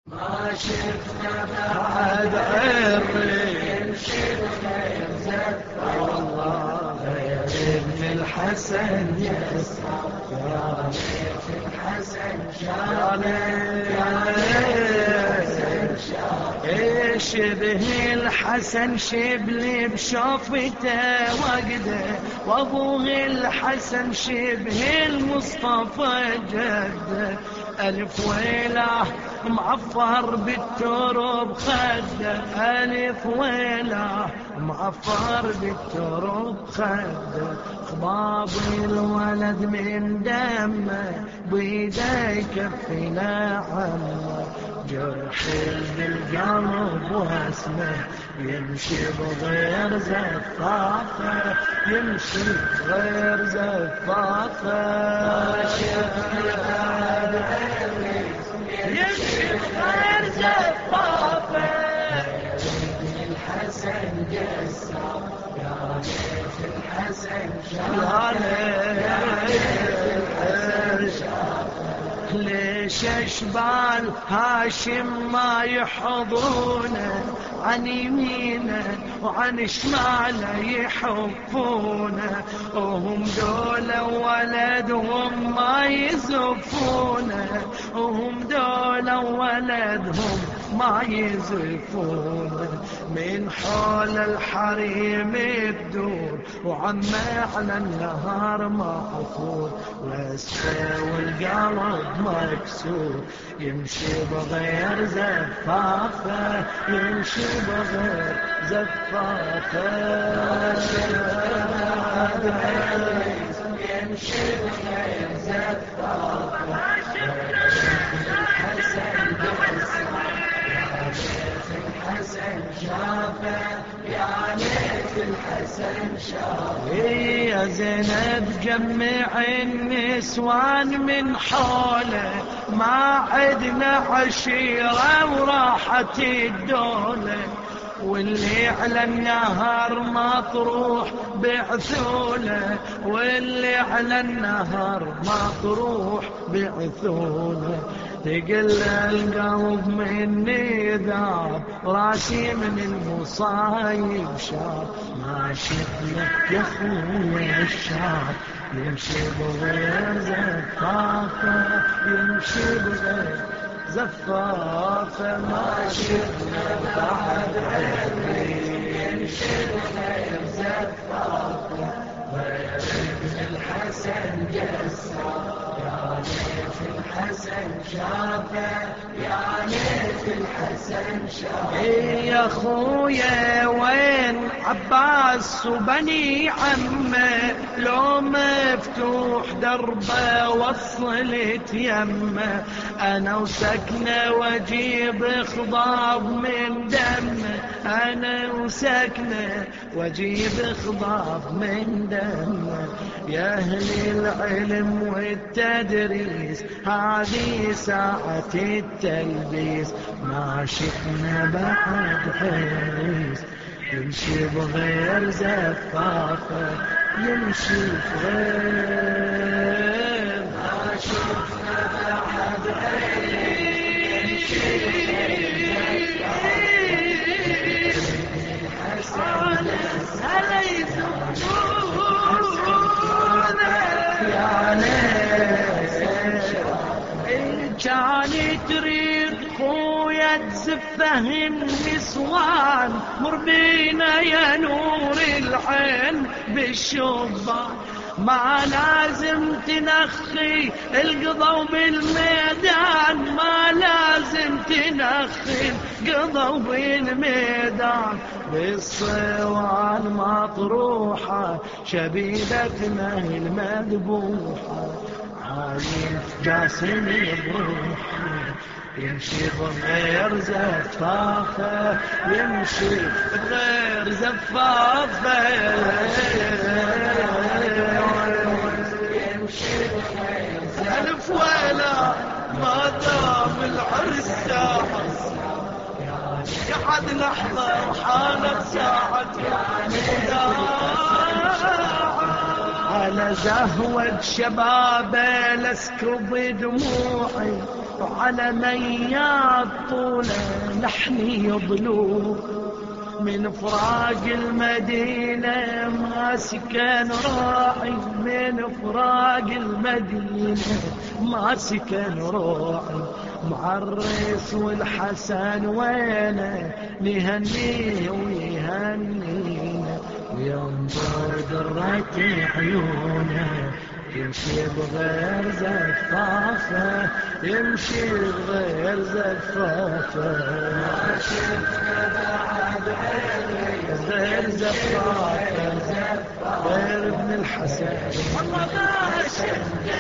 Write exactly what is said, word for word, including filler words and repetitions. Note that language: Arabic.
ما شفنا بعد عري يمشي بخير زفة والله غير ابن الحسن يسعى يا ريت الحسن شالي شبه الحسن شبلي بشوفته وقده وابوه الحسن شبه المصطفى جده ألف ويله معفر بالتراب خده ألف ويله معفر بالتراب خده خباب الولد من دمه بيده يكفينا عمه جرح بالقلب واسمه يمشي بغير زفافه يمشي بغير زفافه يمشي بغير زفافه الحسن جسام يا ريت الحسن شافه ليش اشبال هاشم ما يحضونه عن يمينه وعن شماله يحفونه وهم دول ولدهم ما يزفونه وهم دول ولدهم ما يزفونه من حول الحريم الدور وعمه على النهار معفور واسفه والقلب مكسور يمشي بغير زفافه يمشي بغير زفافه يمشي بغير زفافه الحسن الحسن شافه يا ليت الحسن شافه يا زينب جمع النسوان من حوله ما عدنا عشيرة وراحت الدولة واللي على النهر مطروح بعثوله واللي على النهر مطروح بعثوله تقل القلب مني ذاب راسي من المصايب شاب ما شفنا يا خويا الشاب يمشي بغير زفافه يمشي بغير زفافه ما شفنا بعد عمري يمشي بغير زفافه غير ابن الحسن جسام يا ليت الحسن شافه يا ليت الحسن شافه يا خويا وين عباس وبني عمه لو مفتوح دربه وصلت يمه انا وسكنه واجيب خضاب من دمه انا وسكنه واجيب خضاب من دمه يا اهل العلم والتدريس هذه ساعة التلبيس ما شفنا بعد حريص يمشي بغير زفافه يمشي بغير ما شفنا بعد حريص كان تريد خويا تزفه النسوان مر بينا يا نور العين بالشبان ما لازم تنخي القضا بالميدان ما لازم تنخي القضا بالميدان بالصوان مطروحة شبيبتنا المذبوحة عايش جاسم بروحه يمشي بغير زفافه يمشي بغير زفافه يمشي بغير زفافه ألف ولا ما دام العرس ساعة قعد لحظة وحانت ساعة على زهوة شبابه لسكب دموعي على ميات طوله لحني يضلو من فراق المدينة ما سكن راعي من فراق المدينة ما سكن راعي معرس والحسن وينه نهنيه ويهنينا وينظر درة عيونه يمشي بغير زفافة يمشي بغير زفافة ما شفنا بعد عيني غير زفافة غير ابن الحسن والله ما شفنا